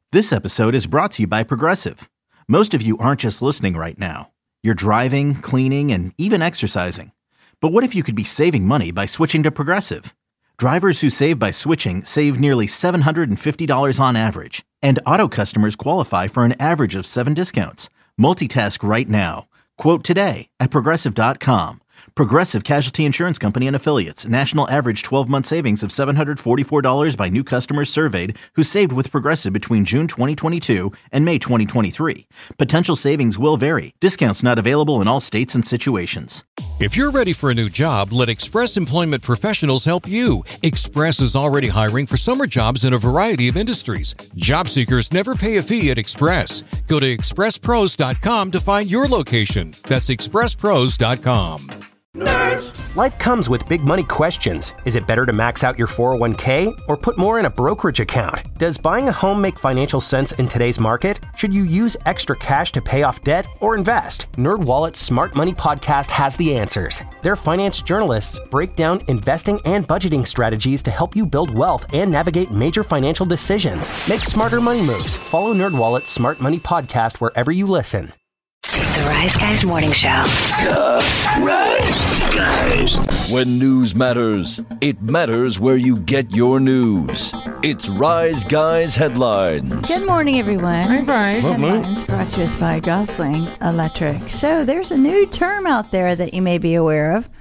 This episode is brought to you by Progressive. Most of you aren't just listening right now. You're driving, cleaning, and even exercising. But what if you could be saving money by switching to Progressive? Drivers who save by switching save nearly $750 on average. And auto customers qualify for an average of 7 discounts. Multitask right now. Quote today at Progressive.com. Progressive Casualty Insurance Company and Affiliates. National average 12-month savings of $744 by new customers surveyed who saved with Progressive between June 2022 and May 2023. Potential savings will vary. Discounts not available in all states and situations. If you're ready for a new job, let Express Employment Professionals help you. Express is already hiring for summer jobs in a variety of industries. Job seekers never pay a fee at Express. Go to expresspros.com to find your location. That's expresspros.com. Nerds. Life comes with big money questions. Is it better to max out your 401k or put more in a brokerage account? Does buying a home make financial sense in today's market? Should you use extra cash to pay off debt or invest? NerdWallet's Smart Money Podcast has the answers. Their finance journalists break down investing and budgeting strategies to help you build wealth and navigate major financial decisions. Make smarter money moves. Follow NerdWallet's Smart Money Podcast wherever you listen. The Rise Guys Morning Show. The Rise Guys. When news matters, it matters where you get your news. It's Rise Guys Headlines. Good morning, everyone. Hi, Brian. Headlines brought to us by Gosling Electric. So there's a new term out there that you may be aware of.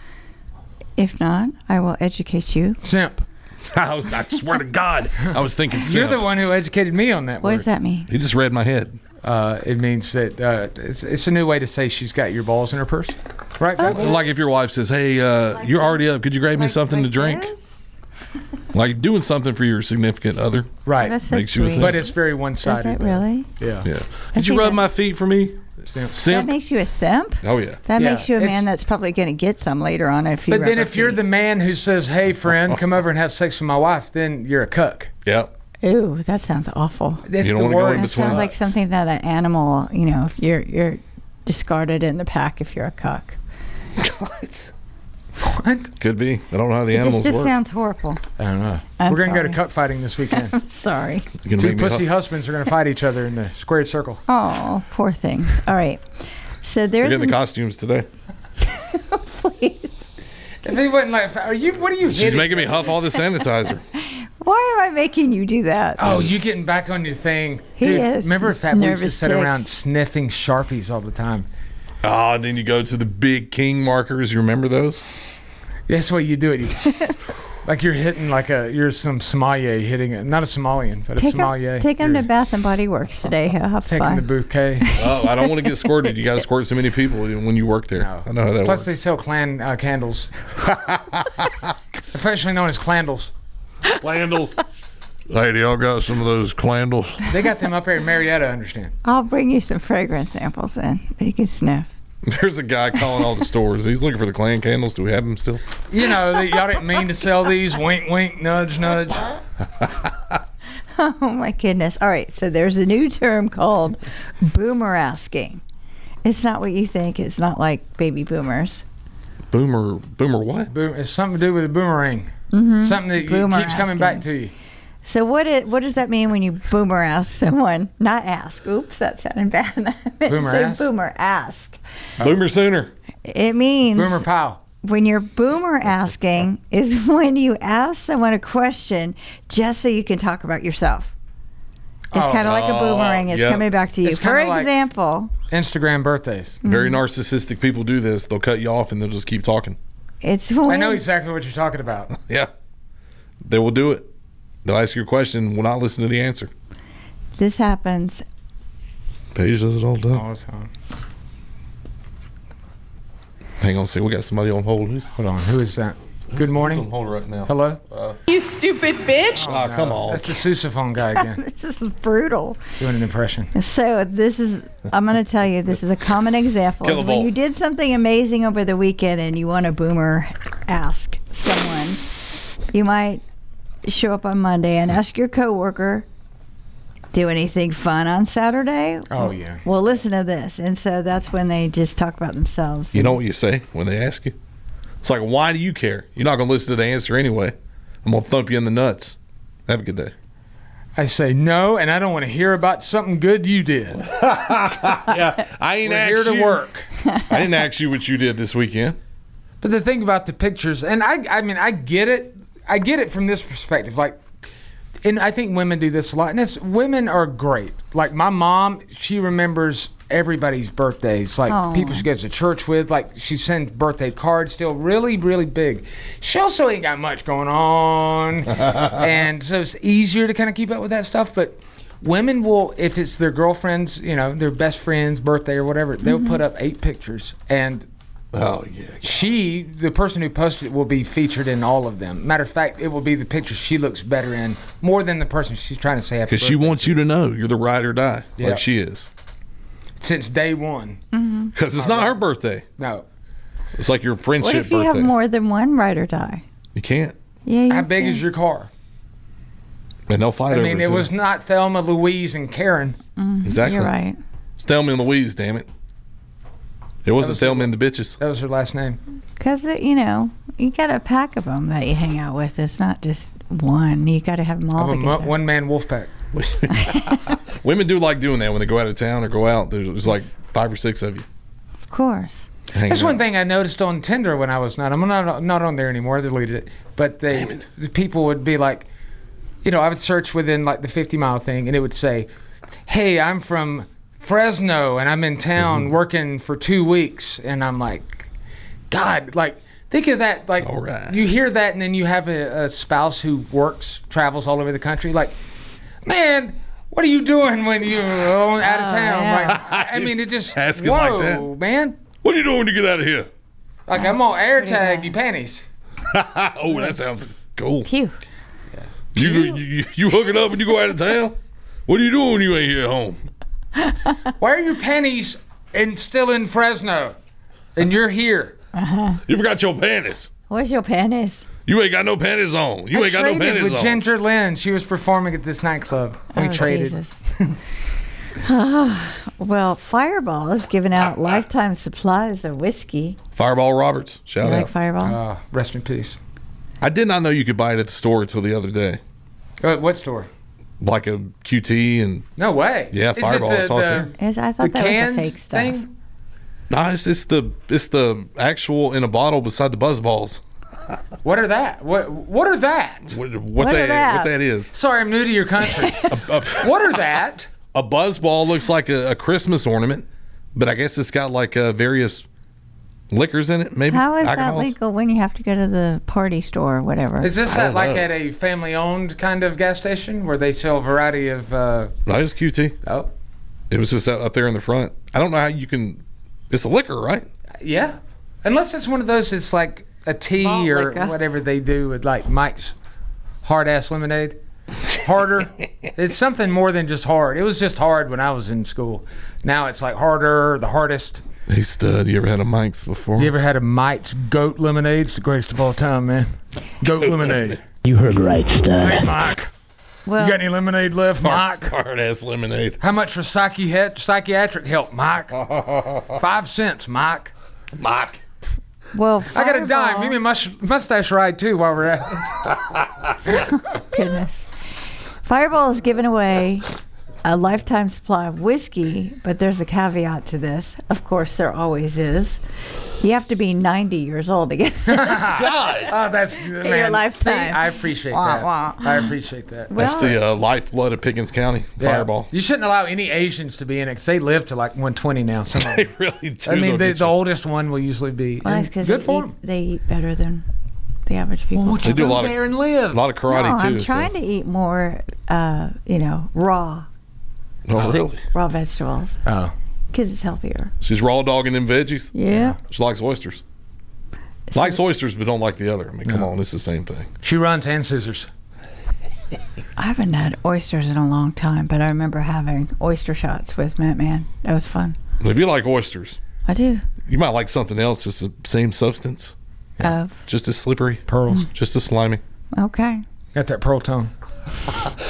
If not, I will educate you. Simp. I swear to God, I was thinking simp. You're the one who educated me on that What word. does that mean? He just read my head. It means that it's a new way to say she's got your balls in her purse. Right, Fabio? Like if your wife says, hey, you're already up. Could you grab me something to drink? This? Like doing something for your significant other. Right. That's so Makes you a sweet. simp. But it's very Does one-sided. it really? Yeah. Yeah. I Did you think rub that- my feet for me? Simp. That Simp? makes you a simp? Oh, yeah. That Yeah, makes you a it's- man that's probably going to get some later on if you But then rub if her you're feet. the man who says, hey, friend, come over and have sex with my wife, then you're a cuck. Yep. Ooh, that sounds awful. That's You don't the wanna go word. in That between. sounds like something that an animal, if you're discarded in the pack if you're a cuck. What? Could be. I don't know how the It animals just work. sounds horrible. I don't know. I'm We're going to go to sorry. cuck fighting this weekend. Sorry. You gonna Two make me pussy huff? husbands are going to fight each other in the squared circle. Oh, poor things. All right. So We're there's getting the costumes today. please. If he wasn't like, what are you She's hitting? making me huff all the sanitizer. Why am I making you do that? Oh, you getting back on your thing. He Dude, is. remember Fat we used to Nervous sit ticks. around sniffing Sharpies all the time. Oh, and then you go to the big king markers. You remember those? That's what you do it. Like you're hitting you're some sommelier hitting it. Not a Somalian, but a sommelier. Take him to You're Bath and Body Works today. He'll have taking fun. the bouquet. Oh, I don't want to get squirted. You got to squirt so many people when you work there. No. I know how that Plus works. they sell candles. Affectionately known as clandles. Clandles. Hey, do y'all got some of those clandles? They got them up here in Marietta, I understand. I'll bring you some fragrance samples in that you can sniff. There's a guy calling all the stores. He's looking for the clan candles. Do we have them still? You know, y'all didn't mean to sell these. Wink, wink, nudge, nudge. Oh my goodness. All right. So there's a new term called boomer asking. It's not what you think. It's not like baby boomers. Boomer what? Boom. It's something to do with a boomerang. Something that Boomer keeps coming back asking. to you. So what does that mean when you boomer ask someone? Not ask. Oops, that sounded bad. I meant to Boomer say ask? boomer ask. Boomer sooner. It means Boomer pow. when you're boomer asking is when you ask someone a question just so you can talk about yourself. It's kind of like a boomerang. It's yep. coming back to you. It's For kinda like- example, Instagram birthdays. Very narcissistic people do this. They'll cut you off and they'll just keep talking. it's when I know exactly what you're talking about. Yeah. They will do it. They'll ask you a question, will not listen to the answer. this happens. Paige does it all the time. All the time. Hang on, see, we got somebody on hold. Who's Hold on. Who is that? Good on morning. hold right now? Hello? You stupid bitch. Oh, come on. That's the sousaphone guy again, This is brutal. doing an impression. So I'm going to tell you, this is a common example. Is when Kilovolt. you did something amazing over the weekend and you want to boomer ask someone, you might show up on Monday and ask your coworker, do anything fun on Saturday? Oh, yeah. Well, listen to this. And so that's when they just talk about themselves. You know what you say when they ask you? It's like, why do you care? You're not going to listen to the answer anyway. I'm going to thump you in the nuts. Have a good day. I say no, and I don't want to hear about something good you did. Yeah, I ain't We're here to work. I didn't ask you what you did this weekend. But the thing about the pictures, and I mean, I get it. I get it from this perspective. Like, and I think women do this a lot. And women are great. Like my mom, she remembers everybody's birthdays. Like people she goes to church with. Like she sends birthday cards still really, really big. She also ain't got much going on. And so it's easier to kind of keep up with that stuff. But women will, if it's their girlfriend's, you know, their best friend's birthday or whatever, they'll put up 8 pictures. And the person who posted it will be featured in all of them. Matter of fact, it will be the picture she looks better in more than the person she's trying to say happy birthday. Because she wants you to know you're the ride or die, like she is. Since day one. Because it's not her birthday. No. It's like your friendship What if you birthday. have more than one ride or die? You can't. Yeah. How big is your car? And they'll fight over it. I mean, it was not Thelma, Louise, and Karen. Exactly. You're right. It's Thelma and Louise, damn it. It wasn't Thelma and the bitches. That was her last name. Because, you know, you got a pack of them that you hang out with. It's not just one. You got to have them all together. One-man wolf pack. Women do like doing that when they go out of town or go out. There's like 5 or 6 of you. Of course. That's one thing I noticed on Tinder when I was not. I'm not on there anymore. I deleted it. But the people would be like, you know, I would search within like the 50-mile thing, and it would say, "Hey, I'm from Fresno, and I'm in town working for 2 weeks." And I'm like, God, like, think of that. Like, you hear that, and then you have a spouse who travels all over the country. Like, man, what are you doing when you're out of town? Yeah. Like, I mean, it just, Asking like that. Man. What are you doing when you get out of here? Like, I'm gonna air tag your panties. Oh, that sounds cool. Phew. You hook it up and you go out of town? What are you doing when you ain't here at home? Why are your panties still in Fresno and you're here? You forgot your panties. Where's your panties? You ain't got no panties on. You ain't got no panties with on. Ginger Lynn. She was performing at this nightclub. We traded. Jesus. Well, Fireball is giving out lifetime supplies of whiskey. Fireball Roberts. Shout You out. like Fireball? Rest in peace. I did not know you could buy it at the store until the other day. What store? Like a QT and... No way. Yeah, Fireball. Is it I thought that was a fake stuff. thing? Nah, it's the actual in a bottle beside the Buzz Balls. What are that? What are that? What that is. Sorry, I'm new to your country. What are that? A Buzz Ball looks like a Christmas ornament, but I guess it's got like various liquors in it, maybe. How is alcohols. that legal when you have to go to the party store or whatever? Is this at a family-owned kind of gas station where they sell a variety of... No, it's QT. Oh. It was just up there in the front. I don't know how you can... It's a liquor, right? Yeah. Unless it's one of those, it's like a tea Malt or liquor. whatever they do with like Mike's hard-ass lemonade. Harder. It's something more than just hard. It was just hard when I was in school. Now it's like harder, the hardest. Hey, stud, you ever had a Mike's before? You ever had a Mike's goat lemonade? It's the greatest of all time, man. Goat lemonade. You heard right, stud. Hey, Mike. Well, You got any lemonade left, Mike? Hard-ass lemonade. How much for psychiatric help, Mike? 5 cents, Mike. Mike. well, I got a Fireball- dime. Give me a mustache ride, too, while we're at it. Goodness. Fireball is giving away a lifetime supply of whiskey, but there's a caveat to this. Of course, there always is. You have to be 90 years old to get this. Oh, that's man. lifetime. See, I appreciate Wah, that. wah. I appreciate that. That's the lifeblood of Pickens County. Yeah. Fireball. You shouldn't allow any Asians to be in it because they live to like 120 now. Some of They them. really do. I mean, They'll get the you. oldest one will usually be. Well, and that's 'cause good for them. they eat better than the average people. They do a lot there and live. A lot of karate, no, too. I'm trying to eat more, raw Oh, really? vegetables Oh. because it's healthier. She's raw dogging them veggies? Yeah. She likes oysters. Likes oysters, but don't like the other. I mean, come on, it's the same thing. She runs hand scissors. I haven't had oysters in a long time, but I remember having oyster shots with Man. That was fun. If you like oysters, I do. you might like something else that's the same substance. Of Just as slippery. Pearls. Just as slimy. okay. Got that pearl tone.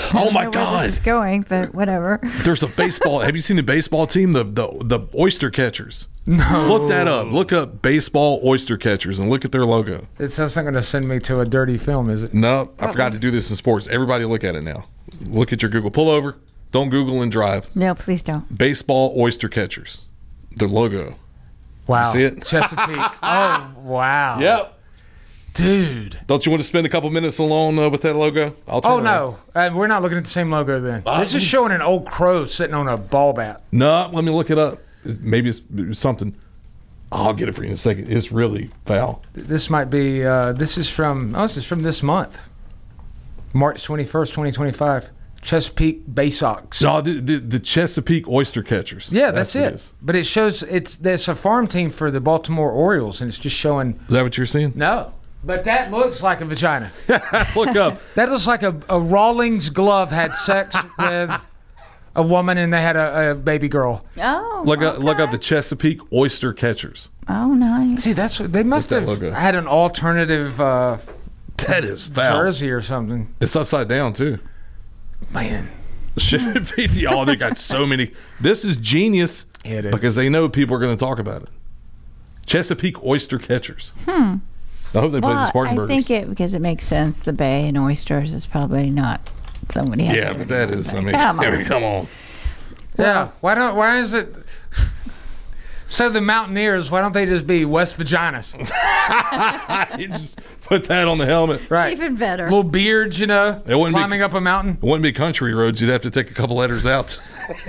Oh my Where God. this is going, but whatever. There's a baseball. Have you seen the baseball team? The oyster catchers. No. Look that up. Look up baseball oyster catchers and look at their logo. It's not going to send me to a dirty film, is it? No, I forgot to do this in sports. Everybody look at it now. Look at your Google. Pull over. Don't Google and drive. No, please don't. Baseball oyster catchers. Their logo. Wow. You see it? Chesapeake. Oh, wow. Yep. Dude. Don't you want to spend a couple minutes alone with that logo? I'll turn around. No. We're not looking at the same logo then. This is showing an old crow sitting on a ball bat. No, let me look it up. Maybe it's something. I'll get it for you in a second. It's really foul. This might be, this is from this month. March 21st, 2025. Chesapeake Bay Sox. No, the Chesapeake oyster catchers. Yeah, that's it. But it shows there's a farm team for the Baltimore Orioles, and it's just showing. Is that what you're seeing? No. But that looks like a vagina. Look up. That looks like a Rawlings glove had sex with a woman and they had a baby girl. Oh, look up the Chesapeake oyster catchers. Oh, nice. See, they must have had an alternative that is foul. jersey or something. It's upside down too. Man. Should be they got so many. This is genius. It is. Because they know people are going to talk about it. Chesapeake oyster catchers. I hope they play the Spartanburgers. I think because it makes sense. The bay and oysters is probably not somebody. Yeah, but that is. I mean, come on. Yeah. Why is it? So the Mountaineers, why don't they just be West Vaginas? You just put that on the helmet. Right. Even better. Little beards, climbing up a mountain. It wouldn't be country roads. You'd have to take a couple letters out.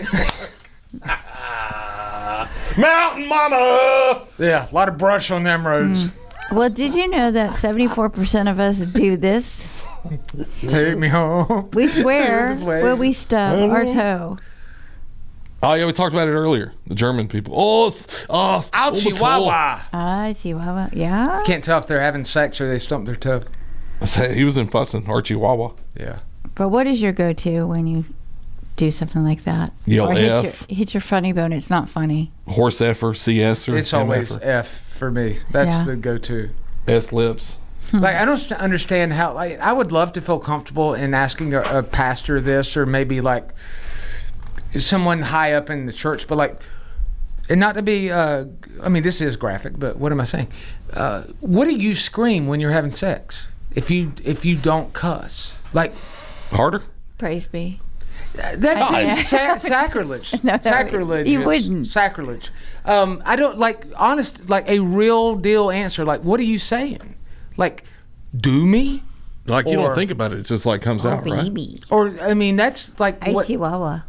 Mountain Mama. Yeah, a lot of brush on them roads. Well, did you know that 74% of us do this? Take me home. We swear when we stub our toe. Oh, yeah, we talked about it earlier. The German people. Ow, Chihuahua. Chihuahua. Yeah. Can't tell if they're having sex or they stumped their toe. He was in fussing, Archie Wawa. Yeah. But what is your go-to when you do something like that? Yell or F. Hit your funny bone. It's not funny. Horse F or CS or it's always F for me. That's the go-to. S lips. Like, I don't understand how. Like, I would love to feel comfortable in asking a pastor this, or maybe like someone high up in the church, but like, and not to be. I mean, this is graphic, but what am I saying? What do you scream when you're having sex? If you don't cuss, like harder. Praise be. That seems sacrilege. No, sacrilege. You wouldn't. Sacrilege. I don't like honest, like a real deal answer. Like, what are you saying? Like, do me? Like, you don't think about it. It's just like comes out, baby. right? Or, I mean, that's like what? Chihuahua.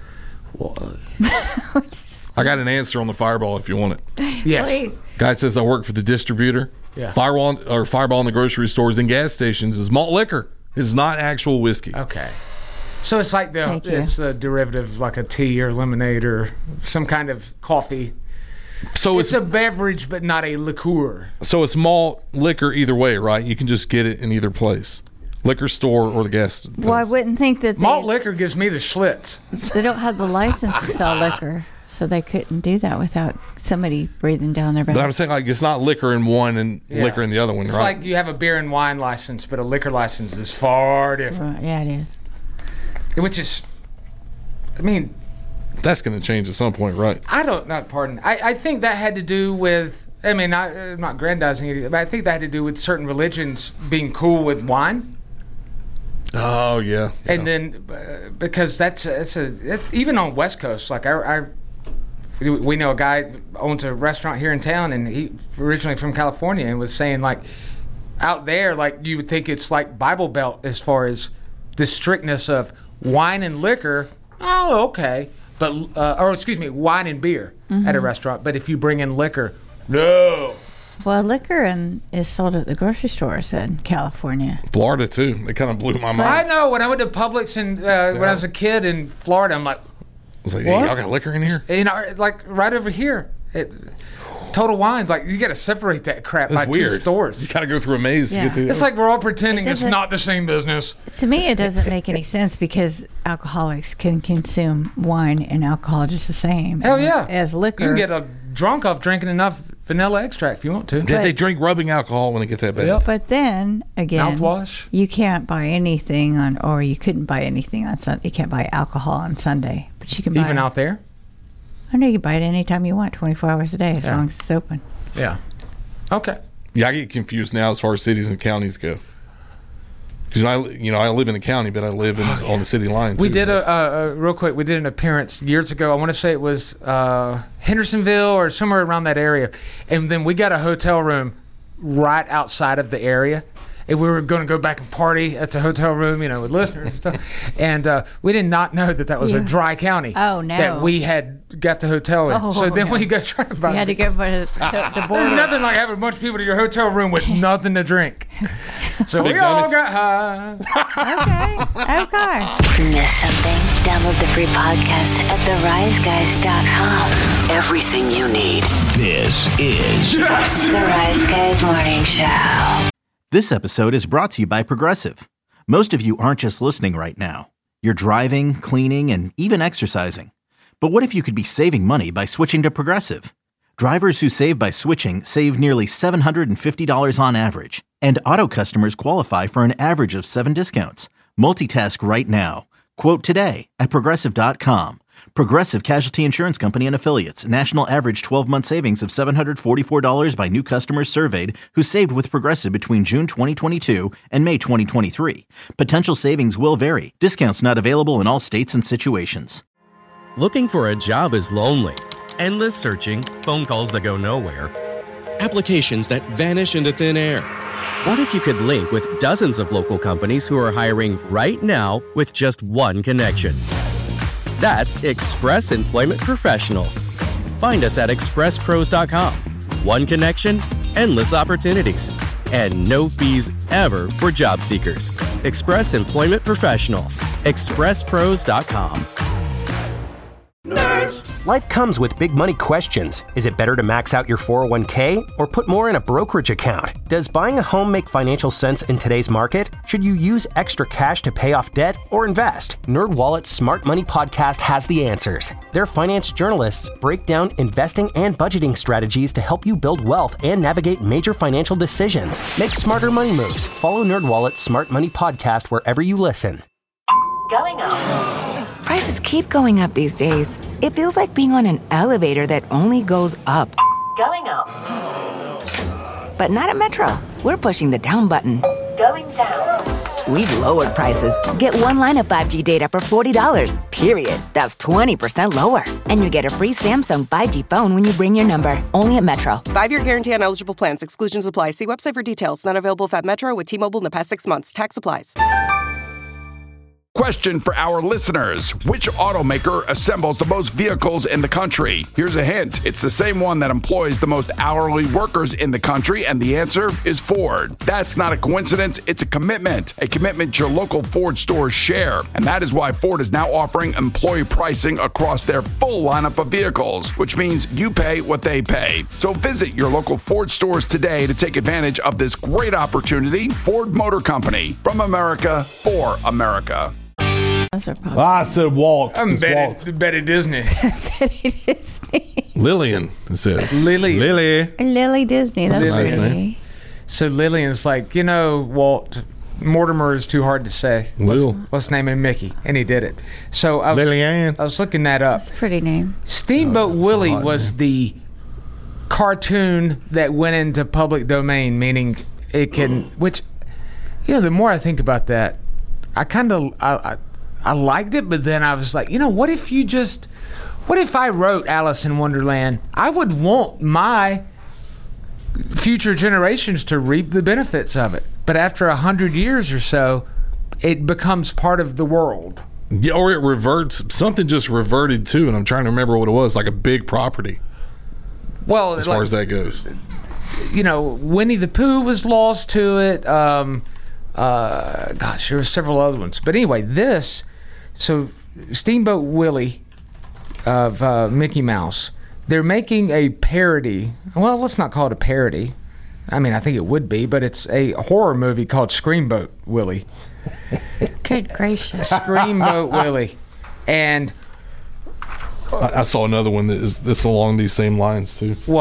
I got an answer on the Fireball if you want it. Yes. Please. Guy says, I work for the distributor. Yeah. Fireball in the grocery stores and gas stations is malt liquor. It's not actual whiskey. Okay. So it's like it's a derivative, like a tea or lemonade or some kind of coffee. So it's a beverage, but not a liqueur. So it's malt liquor either way, right? You can just get it in either place, liquor store or the gas. Well, I wouldn't think that malt liquor gives me the Schlitz. They don't have the license to sell liquor, so they couldn't do that without somebody breathing down their back. But I'm saying, like, it's not liquor in one and liquor in the other one, it's right? It's like you have a beer and wine license, but a liquor license is far different. Right. Yeah, it is. Which is, I mean, that's going to change at some point, right? I think that had to do with, I mean, I'm not grandizing it, but I think that had to do with certain religions being cool with wine. Oh, yeah. And then, because that's even on West Coast, like we know a guy owns a restaurant here in town, and he originally from California, and was saying, like, out there, like, you would think it's like Bible Belt as far as the strictness of wine and liquor. Oh, okay. But wine and beer at a restaurant. But if you bring in liquor, no. Well, liquor is sold at the grocery stores in California. Florida too. It kind of blew my mind. I know. When I went to Publix and when I was a kid in Florida, I'm like, I was like, hey, y'all got liquor in here? You know, like right over here. Total Wine's like, you got to separate that crap by weird. 2 stores. You got to go through a maze to get to It's like we're all pretending it's not the same business. To me, it doesn't make any sense because alcoholics can consume wine and alcohol just the same. Hell yeah. As liquor. You can get drunk off drinking enough vanilla extract if you want to. Did they drink rubbing alcohol when they get that bad? But then again, Mouthwash. You can't buy anything you couldn't buy anything on Sunday. You can't buy alcohol on Sunday, but you can buy Even out there? I know you can buy it anytime you want, 24 hours a day, as long as it's open. Yeah. Okay. Yeah, I get confused now as far as cities and counties go. Because I live in the county, but I live on the city line. We did real quick. We did an appearance years ago. I want to say it was Hendersonville or somewhere around that area, and then we got a hotel room right outside of the area. And we were going to go back and party at the hotel room, with listeners and stuff. And we did not know that was a dry county. Oh, no. That we had got the hotel in. So then we got trying to buy. You had to go by the border. Nothing like having a bunch of people to your hotel room with nothing to drink. So we all got high. Okay. Miss something? Download the free podcast at theriseguys.com. Everything you need. This is The Rise Guys Morning Show. This episode is brought to you by Progressive. Most of you aren't just listening right now. You're driving, cleaning, and even exercising. But what if you could be saving money by switching to Progressive? Drivers who save by switching save nearly $750 on average. And auto customers qualify for an average of 7 discounts. Multitask right now. Quote today at Progressive.com. Progressive Casualty Insurance Company and Affiliates. National average 12-month savings of $744 by new customers surveyed who saved with Progressive between June 2022 and May 2023. Potential savings will vary. Discounts not available in all states and situations. Looking for a job is lonely. Endless searching, phone calls that go nowhere, applications that vanish into thin air. What if you could link with dozens of local companies who are hiring right now with just one connection? That's Express Employment Professionals. Find us at expresspros.com. One connection, endless opportunities, and no fees ever for job seekers. Express Employment Professionals. expresspros.com. Life comes with big money questions. Is it better to max out your 401k or put more in a brokerage account? Does buying a home make financial sense in today's market? Should you use extra cash to pay off debt or invest? NerdWallet's Smart Money Podcast has the answers. Their finance journalists break down investing and budgeting strategies to help you build wealth and navigate major financial decisions. Make smarter money moves. Follow NerdWallet's Smart Money Podcast wherever you listen. Going up. Prices keep going up these days. It feels like being on an elevator that only goes up. Going up. But not at Metro. We're pushing the down button. Going down. We've lowered prices. Get one line of 5G data for $40, period. That's 20% lower. And you get a free Samsung 5G phone when you bring your number. Only at Metro. 5-year guarantee on eligible plans. Exclusions apply. See website for details. Not available at Metro with T-Mobile in the past 6 months. Tax applies. Question for our listeners. Which automaker assembles the most vehicles in the country? Here's a hint. It's the same one that employs the most hourly workers in the country, and the answer is Ford. That's not a coincidence. It's a commitment your local Ford stores share. And that is why Ford is now offering employee pricing across their full lineup of vehicles, which means you pay what they pay. So visit your local Ford stores today to take advantage of this great opportunity. Ford Motor Company, from America for America. I said Walt. I'm Walt. Betty Disney. Betty Disney. Lillian, it says. Lily Disney. That's nice pretty. name. So Lillian's like, Walt, Mortimer is too hard to say. Let's name him Mickey. And he did it. So I was looking that up. That's a pretty name. Steamboat Willie was the cartoon that went into public domain, meaning it can, which, the more I think about that, I liked it, but then I was like, what if I wrote Alice in Wonderland? I would want my future generations to reap the benefits of it. But after 100 years or so, it becomes part of the world. Yeah, or it reverts. Something just reverted too, and I'm trying to remember what it was, like a big property. Well, as far as that goes. Winnie the Pooh was lost to it. There were several other ones. But anyway, so Steamboat Willie of Mickey Mouse, they're making a parody. Well, let's not call it a parody. I mean, I think it would be, but it's a horror movie called Screamboat Willie. Good gracious. Screamboat Willie. And I saw another one that's along these same lines too. What?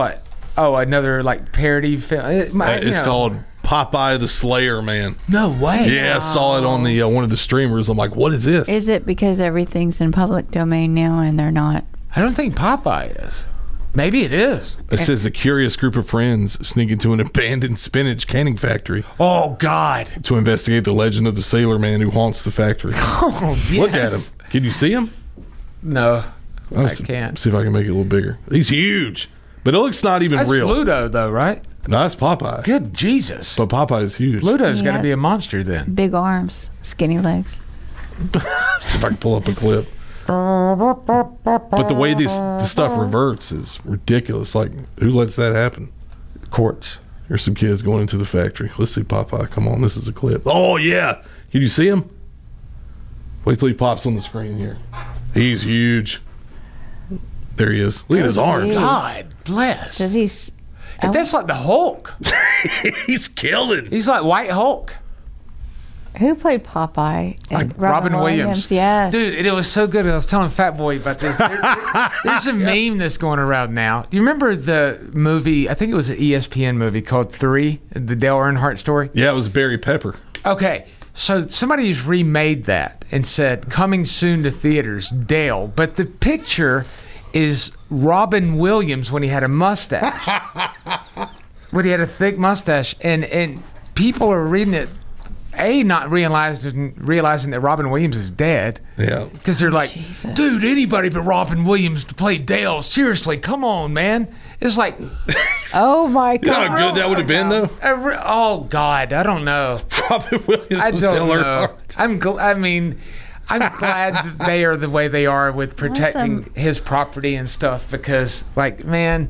another like parody film. It's called Popeye the Slayer, man. No way. Yeah, I saw it on the one of the streamers. I'm like, what is this? Is it because everything's in public domain now and they're not? I don't think Popeye is. Maybe it is. It says a curious group of friends sneak into an abandoned spinach canning factory. Oh, God. To investigate the legend of the sailor man who haunts the factory. Oh, yes. Look at him. Can you see him? No, I can't. See if I can make it a little bigger. He's huge, but it looks not even real. That's Bluto, though, right? No, that's Popeye. Good Jesus. But Popeye is huge. Bluto's got to be a monster then. Big arms, skinny legs. See if I can pull up a clip. But the way this stuff reverts is ridiculous. Like, who lets that happen? Courts. There's some kids going into the factory. Let's see Popeye. Come on, this is a clip. Oh, yeah. Can you see him? Wait till he pops on the screen here. He's huge. There he is. Look at his arms. God bless. Does he... That's like the Hulk. He's killing. He's like White Hulk. Who played Popeye? Like Robin Williams. Yes. Dude, it was so good. I was telling Fat Boy about this. There's a meme that's going around now. Do you remember the movie, I think it was an ESPN movie called 3, the Dale Earnhardt story? Yeah, it was Barry Pepper. Okay, so somebody's remade that and said, coming soon to theaters, Dale. But the picture is Robin Williams when he had a mustache. When he had a thick mustache. And people are reading it, not realizing that Robin Williams is dead. Yeah. Because they're like, dude, anybody but Robin Williams to play Dale. Seriously, come on, man. It's like... Oh, my God. You know how good that would have been, though? Oh, God, I don't know. Robin Williams I was don't Dale know. Earnhardt. I'm glad that they are the way they are with protecting his property and stuff because, like, man...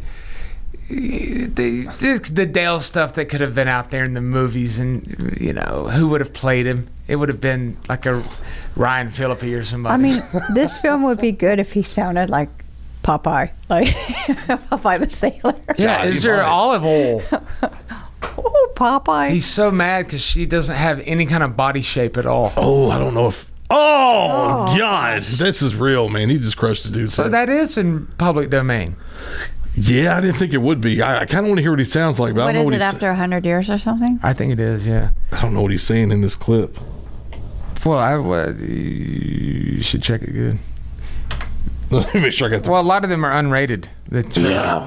The Dale stuff that could have been out there in the movies, and you know who would have played him? It would have been like a Ryan Phillippe or somebody. I mean, this film would be good if he sounded like Popeye, like Popeye the Sailor. Yeah, is there olive oil? Oh, Popeye! He's so mad because she doesn't have any kind of body shape at all. Oh, I don't know if. Oh God, this is real, man. He just crushed the dude. So that is in public domain. Yeah, I didn't think it would be. I kind of want to hear what he sounds like, but I don't know what he's after 100 years or something? I think it is, yeah. I don't know what he's saying in this clip. Well, you should check it good. Let me make sure I got the... Well, a lot of them are unrated. Yeah.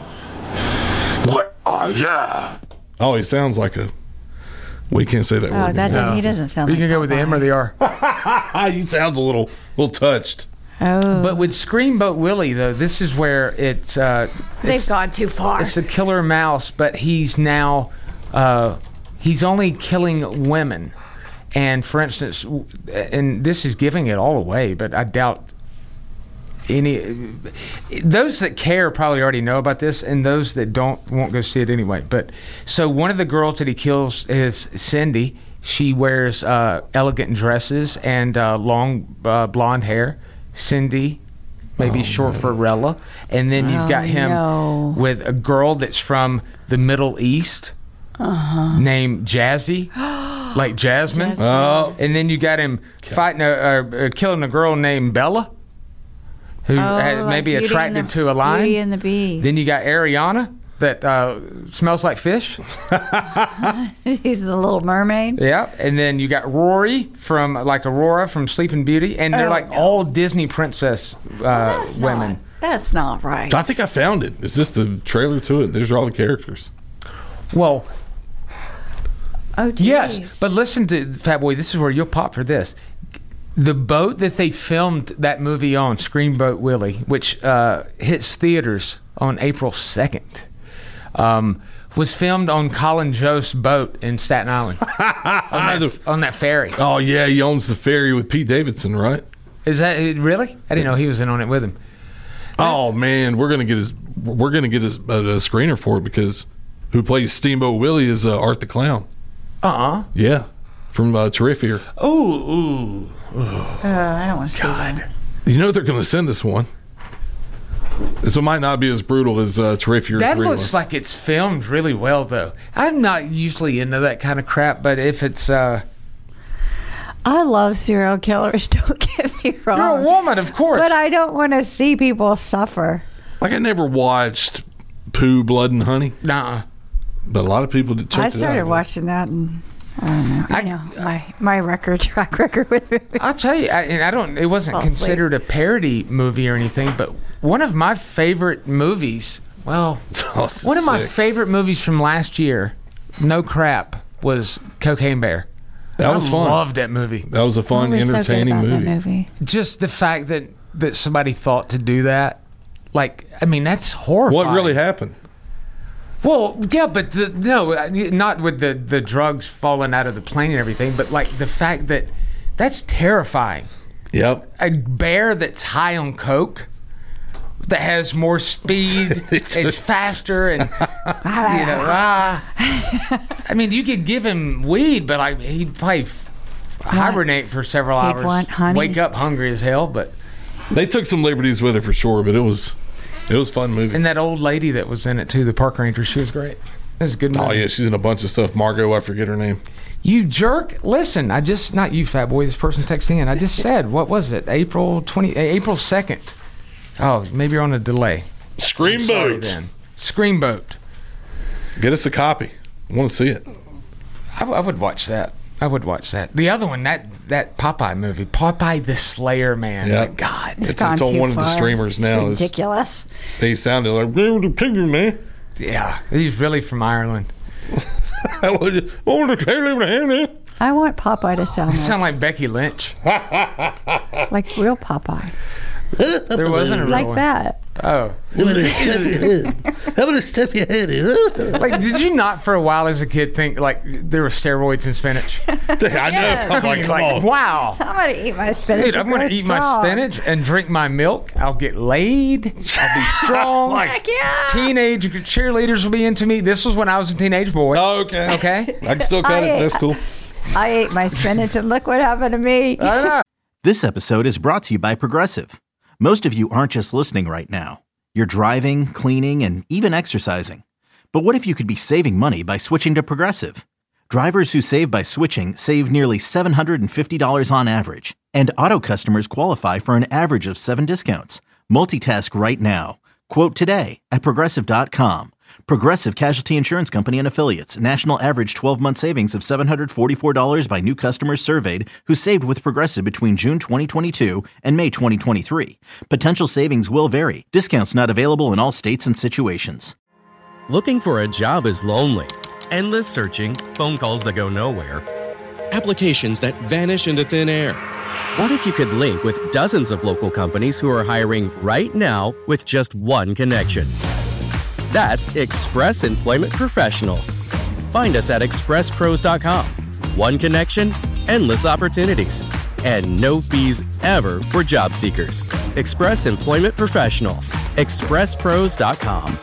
Yeah. Oh, he sounds like a... We can't say that word. He doesn't sound you like can go with the M or the R. He sounds a little touched. Oh. But with Screamboat Willie, though, this is where they've gone too far. It's a killer mouse, but he's now he's only killing women. And for instance, and this is giving it all away, but I doubt those that care probably already know about this, and those that don't won't go see it anyway. But so one of the girls that he kills is Cindy. She wears elegant dresses and long blonde hair. Cindy, maybe short for Rella. And then you've got him with a girl that's from the Middle East named Jazzy, like Jasmine. Oh. And then you got him fighting killing a girl named Bella, who had maybe attracted to a lion. Beauty and the Beast. Then you got Ariana that smells like fish. He's the Little Mermaid. Yeah, and then you got Rory from like Aurora from Sleeping Beauty, and they're all Disney princess women. That's not right. I think I found it. Is this the trailer to it? These are all the characters. Well, geez. Yes, but listen to Fat Boy. This is where you'll pop for this. The boat that they filmed that movie on, Screamboat Willie, which hits theaters on April 2nd. Was filmed on Colin Jost's boat in Staten Island on that ferry. Oh yeah, he owns the ferry with Pete Davidson, right? Is that really? I didn't know he was in on it with him. Oh man, we're gonna get a screener for it because who plays Steamboat Willie is Art the Clown. Yeah, from Terrifier. Ooh. I don't want to see that. You know they're gonna send us one. So it might not be as brutal as Terrifier. That looks like it's filmed really well, though. I'm not usually into that kind of crap, but if it's... I love serial killers, don't get me wrong. You're a woman, of course. But I don't want to see people suffer. Like I never watched Pooh, Blood and Honey? Nuh-uh. But a lot of people did check it out. I started watching that, and I don't know. My track record with movies. I'll tell you, it wasn't considered a parody movie or anything, but one of my favorite movies, one of my favorite movies from last year, no crap, was Cocaine Bear. That was fun. I loved that movie. That was a fun, entertaining movie. Just the fact that somebody thought to do that, that's horrifying. What really happened? Well, yeah, but not with the drugs falling out of the plane and everything, but the fact that's terrifying. Yep. A bear that's high on coke, that has more speed, it's faster, and you could give him weed, but he'd probably hibernate for several hours, wake up hungry as hell. But they took some liberties with it for sure, but it was a fun movie. And that old lady that was in it too, the park ranger, she was great. That was a good movie. Oh yeah, she's in a bunch of stuff. Margot, I forget her name. You jerk! Listen, not you, fat boy. This person texting in. I just said, what was it? April 2nd. Oh, maybe you're on a delay. Screamboat. Screamboat. Get us a copy. I want to see it. I would watch that. The other one, that Popeye movie, Popeye the Slayer Man. Yeah. God, it's on one of the streamers now. It's ridiculous. They sounded like the piggy man. Yeah, he's really from Ireland. I want Popeye to sound like Becky Lynch. Like real Popeye. There wasn't a real like one. that. Oh. How about a step your head in? Did you not for a while as a kid think there were steroids in spinach? I know. I'm like, wow. I'm going to eat my spinach. Dude, I'm going to eat my spinach and drink my milk. I'll get laid. I'll be strong. Heck yeah. Teenage cheerleaders will be into me. This was when I was a teenage boy. Oh, okay. Okay. I can still cut it. That's cool. I ate my spinach and look what happened to me. I know. This episode is brought to you by Progressive. Most of you aren't just listening right now. You're driving, cleaning, and even exercising. But what if you could be saving money by switching to Progressive? Drivers who save by switching save nearly $750 on average. And auto customers qualify for an average of 7 discounts. Multitask right now. Quote today at Progressive.com. Progressive Casualty Insurance Company and Affiliates. National average 12-month savings of $744 by new customers surveyed who saved with Progressive between June 2022 and May 2023. Potential savings will vary. Discounts not available in all states and situations. Looking for a job is lonely. Endless searching, phone calls that go nowhere, applications that vanish into thin air. What if you could link with dozens of local companies who are hiring right now with just one connection? That's Express Employment Professionals. Find us at expresspros.com. One connection, endless opportunities, and no fees ever for job seekers. Express Employment Professionals. expresspros.com.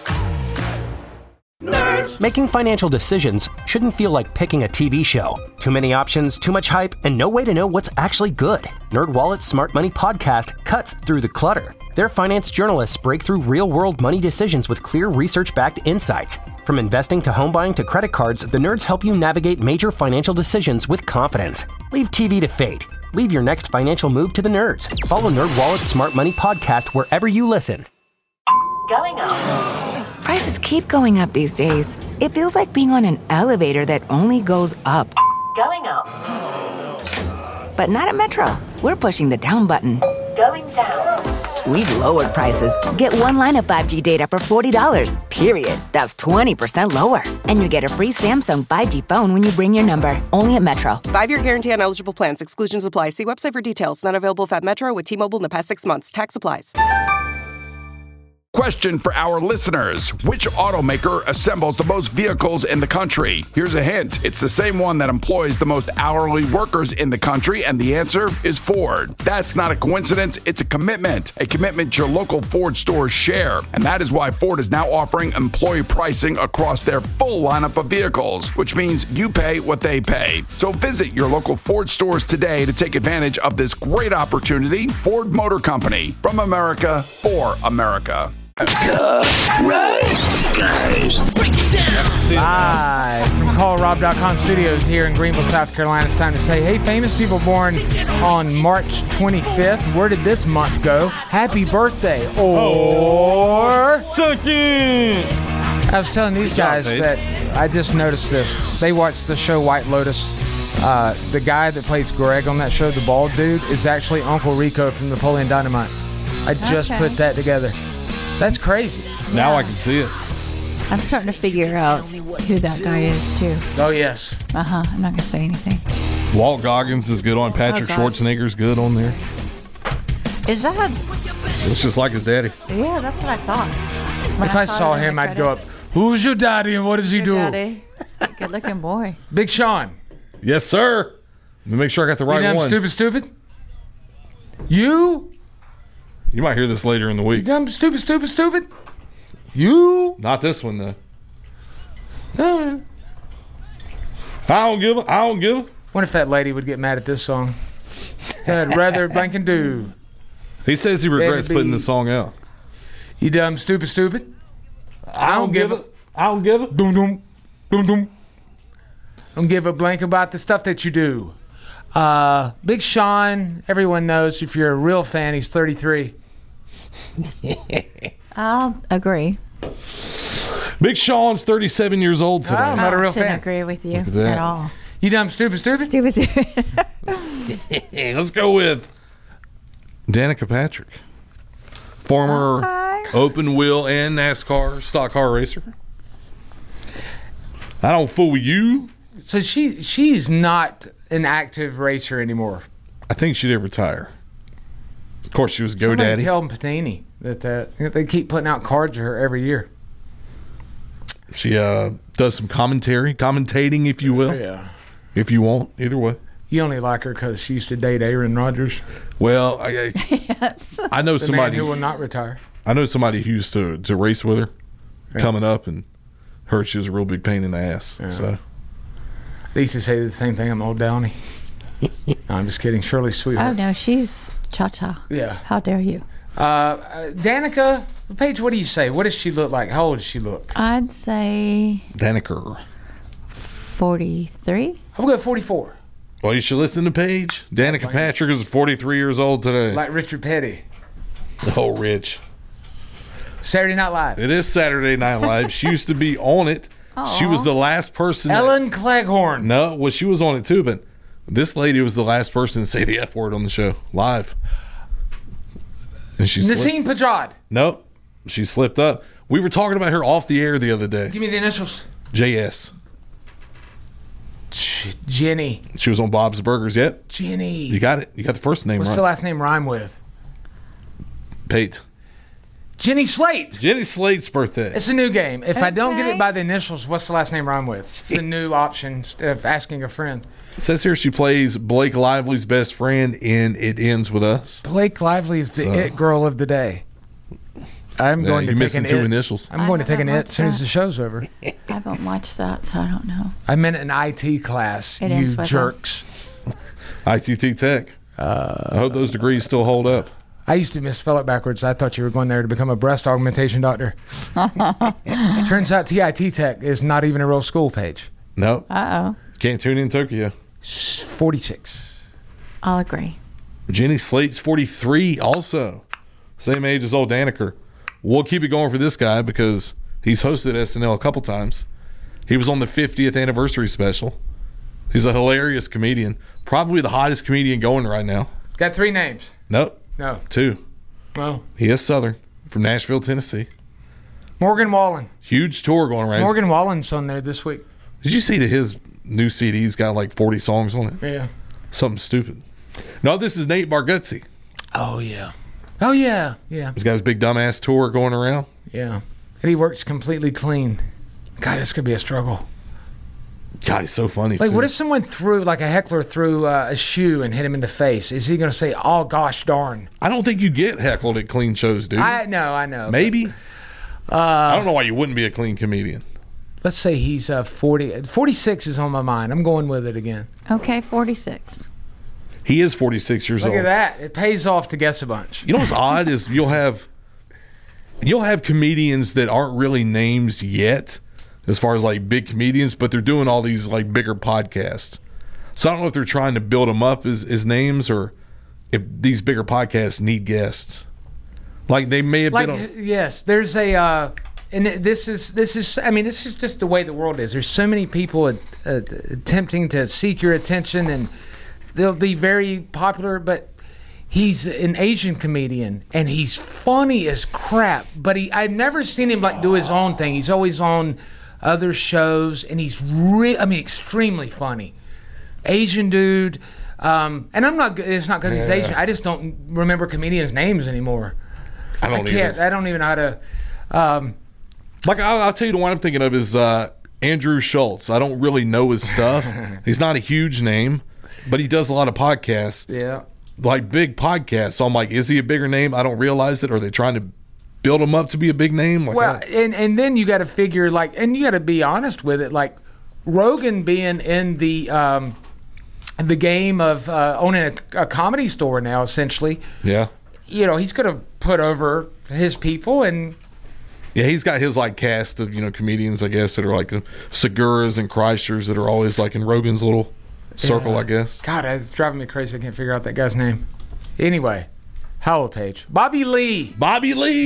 Making financial decisions shouldn't feel like picking a TV show. Too many options, too much hype, and no way to know what's actually good. NerdWallet's Smart Money Podcast cuts through the clutter. Their finance journalists break through real-world money decisions with clear research-backed insights. From investing to home buying to credit cards, the nerds help you navigate major financial decisions with confidence. Leave TV to fate. Leave your next financial move to the nerds. Follow NerdWallet's Smart Money Podcast wherever you listen. Going up. Prices keep going up these days. It feels like being on an elevator that only goes up. Going up. But not at Metro. We're pushing the down button. Going down. We've lowered prices. Get one line of 5G data for $40, period. That's 20% lower. And you get a free Samsung 5G phone when you bring your number. Only at Metro. 5-year guarantee on eligible plans. Exclusions apply. See website for details. Not available at Metro with T-Mobile in the past 6 months. Tax applies. Question for our listeners. Which automaker assembles the most vehicles in the country? Here's a hint. It's the same one that employs the most hourly workers in the country, and the answer is Ford. That's not a coincidence. It's a commitment your local Ford stores share. And that is why Ford is now offering employee pricing across their full lineup of vehicles, which means you pay what they pay. So visit your local Ford stores today to take advantage of this great opportunity. Ford Motor Company, from America for America. Rise Guys. Break it down. Live from CallRob.com studios here in Greenville, South Carolina. It's time to say, hey, famous people born on March 25th, where did this month go? Happy birthday. Or... Suck it. I was telling these guys that I just noticed this. They watched the show White Lotus. The guy that plays Greg on that show, the bald dude, is actually Uncle Rico from Napoleon Dynamite. I just put that together. That's crazy. Now I can see it. I'm starting to figure out who that guy is, too. Oh, yes. Uh-huh. I'm not going to say anything. Walt Goggins is good on. Patrick Schwarzenegger's good on there. Is that... It's just like his daddy. Yeah, that's what I thought. If I saw him, I'd go up, who's your daddy and what does he do? Daddy. Good-looking boy. Big Sean. Yes, sir. Let me make sure I got the right you one. Stupid? You? You might hear this later in the week. You dumb, stupid? You? Not this one, though. No. I don't give a. Wonder if that lady would get mad at this song. I'd rather blank and do. He says he regrets putting the song out. You dumb, stupid? I don't give a. I don't give a. Doom. Don't give a blank about the stuff that you do. Big Sean, everyone knows if you're a real fan, he's 33. I'll agree. Big Sean's 37 years old today. I'm not a real I shouldn't fan. agree with you at that. at all. You dumb, stupid? Stupid. Let's go with Danica Patrick, former open wheel and NASCAR stock car racer. I don't fool you. So she's not an active racer anymore. I think she did retire. Of course, she was Somebody GoDaddy. tell Patini that they keep putting out cards of her every year. She does some commentating, if you will. Yeah. If you want, either way. You only like her because she used to date Aaron Rodgers. Well, Yes. I know The somebody man who will not retire. I know somebody who used to race with her coming up, and heard she was a real big pain in the ass. Yeah. So They used to say the same thing. I'm old Downey. No, I'm just kidding. Shirley Oh, Sweetheart. no, she's cha-cha. Yeah. How dare you? Danica, Paige, what do you say? What does she look like? How old does she look? I'd say Danica. 43. I'm going to go 44. Well, you should listen to Paige. Danica Patrick is 43 years old today. Like Richard Petty. Oh, Rich. Saturday Night Live. It is Saturday Night Live. She used to be on it. She was the last person. Ellen Cleghorn. No, well, she was on it too, but this lady was the last person to say the F word on the show live. And she Nassim Pedrad. Nope. She slipped up. We were talking about her off the air the other day. Give me the initials. JS. Jenny. She was on Bob's Burgers. Yep. Jenny. You got it. You got the first name What's right. the last name rhyme with? Pate. Jenny Slate. Jenny Slate's birthday. It's a new game. If I don't get it by the initials, what's the last name rhyme with? It's the new option of asking a friend. It says here she plays Blake Lively's best friend in It Ends With Us. Blake Lively is the it girl of the day. I'm going to you're take an missing two it. initials. I'm going to take an haven't it as soon as watched the show's over. I haven't watched that, so I don't know. I'm in an IT class, It you ends with jerks. ITT Tech. I hope those degrees still hold up. I used to misspell it backwards. I thought you were going there to become a breast augmentation doctor. Turns out TIT Tech is not even a real school page. Nope. Uh-oh. Can't tune in Tokyo. 46. I'll agree. Jenny Slate's 43 also. Same age as old Danica. We'll keep it going for this guy because he's hosted SNL a couple times. He was on the 50th anniversary special. He's a hilarious comedian. Probably the hottest comedian going right now. Got 3 names. Nope. No. 2. Well, He is Southern from Nashville, Tennessee. Morgan Wallen. Huge tour going around. Morgan Wallen's on there this week. Did you see that his new CD's got like 40 songs on it? Yeah. Something stupid. No, this is Nate Bargatze. Oh, yeah. Oh, yeah. Yeah. He's got his big dumbass tour going around. Yeah. And he works completely clean. God, this could be a struggle. God, he's so funny, Like, too. what if someone threw, like a heckler threw a shoe and hit him in the face? Is he going to say, oh, gosh darn? I don't think you get heckled at clean shows, dude. I know. Maybe. I don't know why you wouldn't be a clean comedian. Let's say he's 40. 46 is on my mind. I'm going with it again. Okay, 46. He is 46 years Look old. at that. It pays off to guess a bunch. You know what's odd is you'll have comedians that aren't really names yet, as far as like big comedians, but they're doing all these like bigger podcasts. So I don't know if they're trying to build them up as names or if these bigger podcasts need guests. Like they may have Like, been on, yes, there's a And this is. I mean, this is just the way the world is. There's so many people attempting to seek your attention, and they'll be very popular. But he's an Asian comedian, and he's funny as crap. But I've never seen him like do his own thing. He's always on other shows, and he's extremely funny. Asian dude. And I'm not. It's not because he's Asian. I just don't remember comedians' names anymore. I can't. I don't even know how to. I'll tell you the one I'm thinking of is Andrew Schultz. I don't really know his stuff. He's not a huge name, but he does a lot of podcasts. Yeah. Like big podcasts. So I'm like, is he a bigger name? I don't realize it. Are they trying to build him up to be a big name? And then you got to figure and you got to be honest with it. Like Rogan being in the game of owning a comedy store now, essentially. Yeah. He's going to put over his people and. Yeah, he's got his cast of comedians, I guess, that are like Seguras and Chrysler's that are always like in Rogan's little circle, I guess. God, it's driving me crazy. I can't figure out that guy's name. Anyway, how old Page? Bobby Lee. That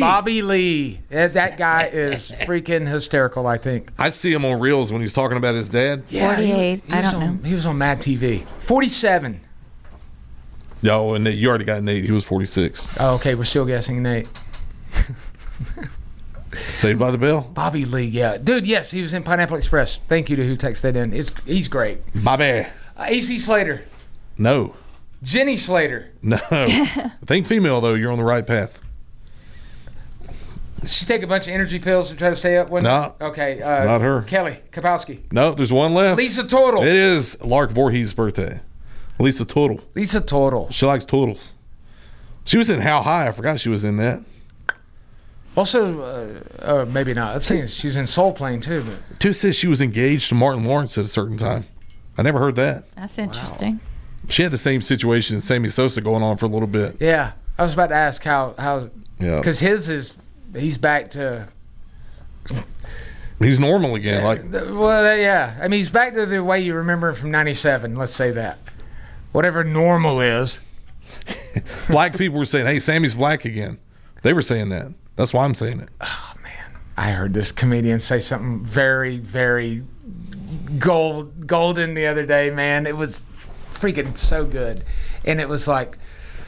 guy is freaking hysterical, I think. I see him on Reels when he's talking about his dad. Yeah, 48. I don't know. He was on Mad TV. 47. No, and you already got Nate. He was 46. Oh, okay. We're still guessing Nate. Saved by the Bell. Bobby Lee, yeah. Dude, yes, he was in Pineapple Express. Thank you to who texted that in. He's great. Bobby. AC Slater. No. Jenny Slater. No. Think female, though. You're on the right path. Did she take a bunch of energy pills to try to stay up? No. Okay. Not her. Kelly Kapowski. No, there's one left. Lisa Turtle. It is Lark Voorhees' birthday. Lisa Turtle. She likes turtles. She was in How High. I forgot she was in that. Also, maybe not. Let's see. She's in Soul Plane, too. But. Two says she was engaged to Martin Lawrence at a certain time. I never heard that. That's interesting. Wow. She had the same situation as Sammy Sosa going on for a little bit. Yeah. I was about to ask how yeah. Because he's back to... He's normal again. Yeah. I mean, he's back to the way you remember him from 97. Let's say that. Whatever normal is. Black people were saying, hey, Sammy's black again. They were saying that. That's why I'm saying it. Oh, man. I heard this comedian say something very, very golden the other day, man. It was freaking so good. And it was like,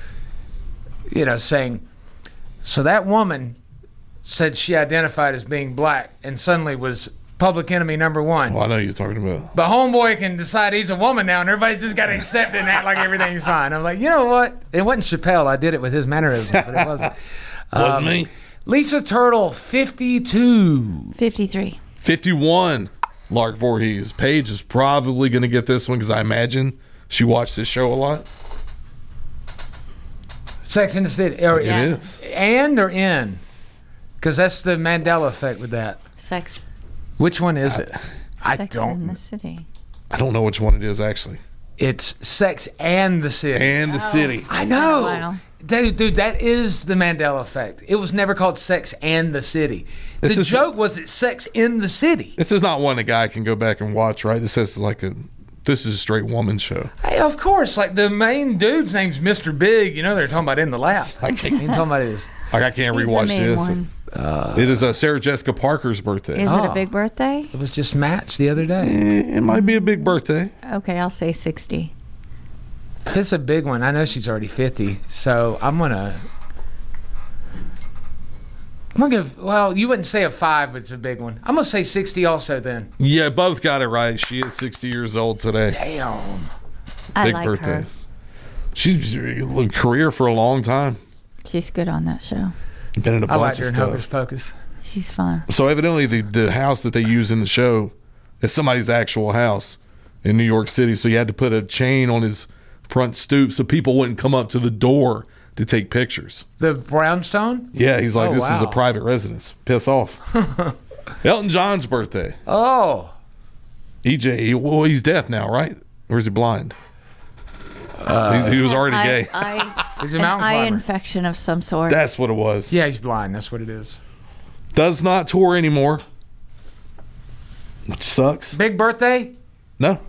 saying, so that woman said she identified as being black and suddenly was public enemy number one. Well, I know you're talking about. But homeboy can decide he's a woman now, and everybody's just got to accept it and act like everything's fine. I'm like, you know what? It wasn't Chappelle. I did it with his mannerisms, but it wasn't. Wasn't me. Lisa Turtle, 52. 53. 51. Lark Voorhees. Paige is probably going to get this one because I imagine she watched this show a lot. Sex in the City. It is. And or in? Because that's the Mandela effect with that. Sex. Which one is it? Sex in the City. I don't know which one it is, actually. It's Sex and the City. And the City. I know. Wow. Dude, that is the Mandela effect. It was never called Sex and the City. The joke was it's Sex in the City. This is not one a guy can go back and watch, right? This is a straight woman show. Hey, of course. Like the main dude's name's Mr. Big. They're talking about In the Lap. I can't. Talking about his. I can't rewatch this. It is Sarah Jessica Parker's birthday. Is it a big birthday? It was just Matt's the other day. It might be a big birthday. Okay, I'll say 60. If it's a big one, I know she's already 50, so I'm gonna give. Well, you wouldn't say a 5, but it's a big one. I'm gonna say 60 also. Then. Yeah, both got it right. She is 60 years old today. Damn. Big birthday. Her. She's a career for a long time. She's good on that show. Been in a bunch of stuff. Hocus Pocus. She's fun. So evidently the house that they use in the show is somebody's actual house in New York City. So you had to put a chain on his front stoop so people wouldn't come up to the door to take pictures. The brownstone? Yeah, he's like, this is a private residence. Piss off. Elton John's birthday. Oh. EJ, he's deaf now, right? Or is he blind? He was already gay. He's a climber. mountain Eye infection of some sort. That's what it was. Yeah, he's blind. That's what it is. Does not tour anymore. Which sucks. Big birthday? No.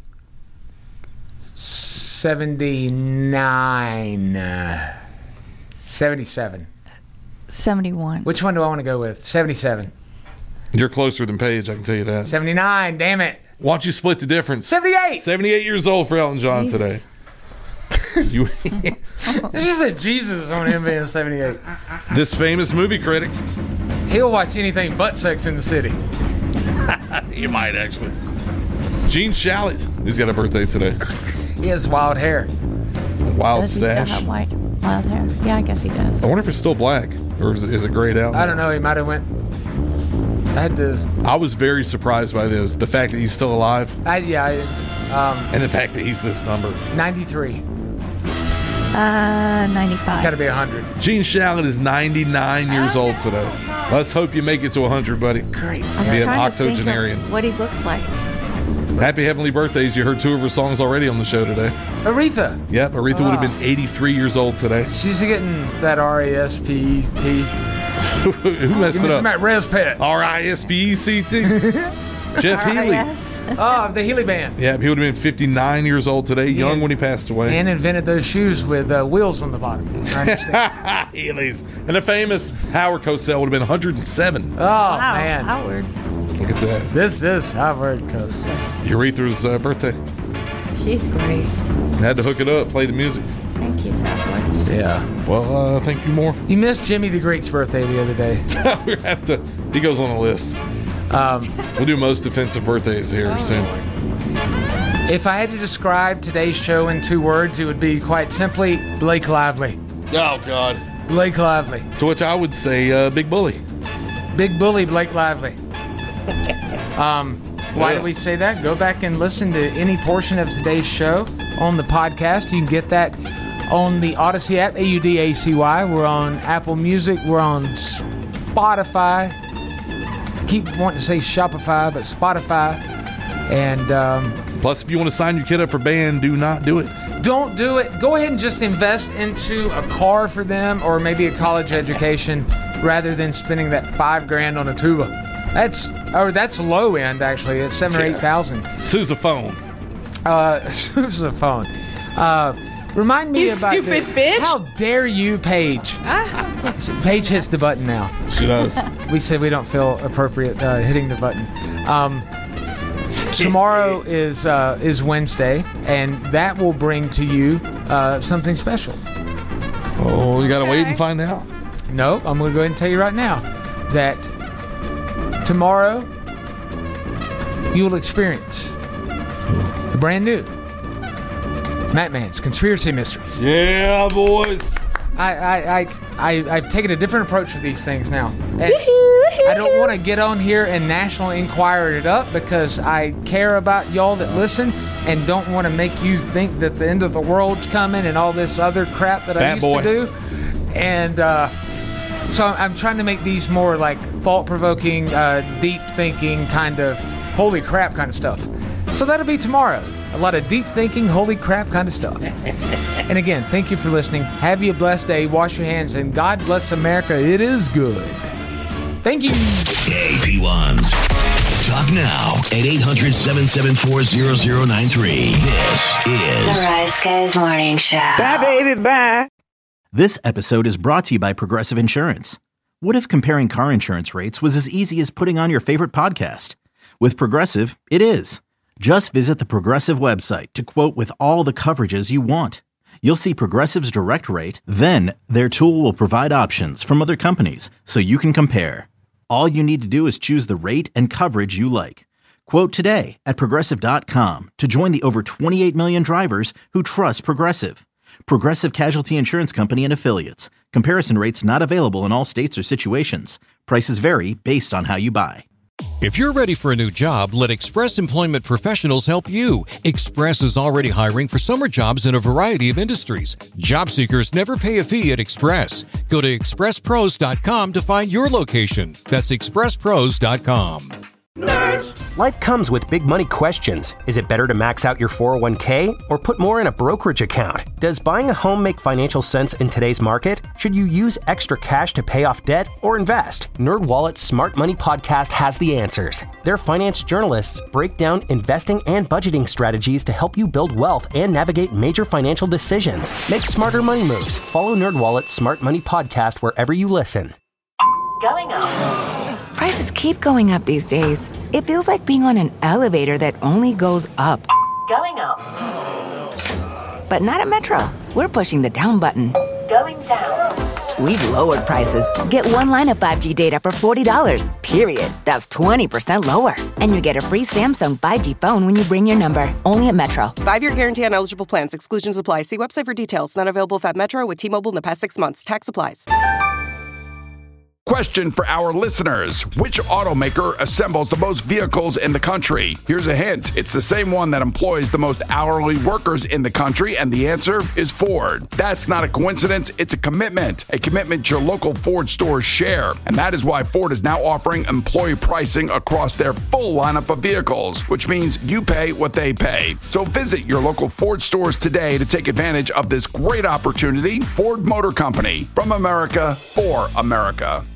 79. 77. 71. Which one do I want to go with? 77. You're closer than Paige, I can tell you that. 79, damn it. Why don't you split the difference? 78. 78 years old for Elton John today. You, It's just a Jesus on him being 78. this famous movie critic. He'll watch anything but Sex in the City. You might, actually. Gene Shalit, who's got a birthday today. He has wild hair. Wild Does he still stash. have wild hair? Yeah, I guess he does. I wonder if it's still black, or is it grayed out? I don't know. He might have went. I had this. I was very surprised by this. The fact that he's still alive. And the fact that he's this number. 93. 95. Got to be 100. Gene Shalit is 99 years old today. Let's hope you make it to 100, buddy. Great. I'm Be an trying to think of octogenarian. what he looks like. Happy Heavenly Birthdays. You heard 2 of her songs already on the show today. Aretha. Yep, Aretha would have been 83 years old today. She's getting that R-A-S-P-E-T. Who messed it up? Respect. R-I-S-P-E-C-T. Jeff Healy. Oh, the Healy Band. Yeah, he would have been 59 years old today, young when he passed away. And invented those shoes with wheels on the bottom. I understand. Healy's. And the famous Howard Cosell would have been 107. Oh, man. Howard. Look at that. This is Howard Cosell. Aretha's birthday. She's great. Had to hook it up, play the music. Thank you, Howard. Yeah. Well, thank you more. You missed Jimmy the Greek's birthday the other day. We have to. He goes on a list. We'll do most offensive birthdays here soon. If I had to describe today's show in 2 words, it would be quite simply Blake Lively. Oh, God. Blake Lively. To which I would say Big Bully. Big Bully Blake Lively. Why do we say that? Go back and listen to any portion of today's show on the podcast. You can get that on the Odyssey app, AUDACY. We're on Apple Music. We're on Spotify. Keep wanting to say Shopify, but Spotify. And plus, if you want to sign your kid up for band, do not do it. Don't do it. Go ahead and just invest into a car for them, or maybe a college education, rather than spending that $5,000 on a tuba. That's low end actually. It's $7,000 or $8,000. Sousaphone. Sousaphone. Remind me You about stupid bitch. How dare you, Paige? Paige hits the button now. She does. We said we don't feel appropriate hitting the button. Tomorrow is Wednesday, and that will bring to you something special. Oh, you gotta wait and find out. No, I'm going to go ahead and tell you right now that tomorrow you will experience the brand new Matt Man's Conspiracy Mysteries. Yeah, boys. I've taken a different approach with these things now. And I don't want to get on here and National Enquirer it up because I care about y'all that listen and don't want to make you think that the end of the world's coming and all this other crap that I used to do. And so I'm trying to make these more like thought-provoking, deep-thinking kind of holy crap kind of stuff. So that'll be tomorrow. A lot of deep thinking, holy crap kind of stuff. And again, thank you for listening. Have you a blessed day. Wash your hands. And God bless America. It is good. Thank you. KP1s. Talk now at 800-774-0093. This is The Rise Guys Morning Show. Bye, baby, bye. This episode is brought to you by Progressive Insurance. What if comparing car insurance rates was as easy as putting on your favorite podcast? With Progressive, it is. Just visit the Progressive website to quote with all the coverages you want. You'll see Progressive's direct rate, then their tool will provide options from other companies so you can compare. All you need to do is choose the rate and coverage you like. Quote today at Progressive.com to join the over 28 million drivers who trust Progressive. Progressive Casualty Insurance Company and Affiliates. Comparison rates not available in all states or situations. Prices vary based on how you buy. If you're ready for a new job, let Express Employment Professionals help you. Express is already hiring for summer jobs in a variety of industries. Job seekers never pay a fee at Express. Go to expresspros.com to find your location. That's expresspros.com. Life comes with big money questions. Is it better to max out your 401k or put more in a brokerage account? Does buying a home make financial sense in today's market? Should you use extra cash to pay off debt or invest? NerdWallet's Smart Money Podcast has the answers. Their finance journalists break down investing and budgeting strategies to help you build wealth and navigate major financial decisions. Make smarter money moves. Follow NerdWallet's Smart Money Podcast wherever you listen. Going up. Prices keep going up these days. It feels like being on an elevator that only goes up. Going up. But not at Metro. We're pushing the down button. Going down. We've lowered prices. Get one line of 5G data for $40, period. That's 20% lower. And you get a free Samsung 5G phone when you bring your number. Only at Metro. 5-year guarantee on eligible plans. Exclusions apply. See website for details. Not available at Metro with T-Mobile in the past 6 months. Tax applies. Question for our listeners. Which automaker assembles the most vehicles in the country? Here's a hint. It's the same one that employs the most hourly workers in the country, and the answer is Ford. That's not a coincidence. It's a commitment your local Ford stores share. And that is why Ford is now offering employee pricing across their full lineup of vehicles, which means you pay what they pay. So visit your local Ford stores today to take advantage of this great opportunity. Ford Motor Company, from America for America.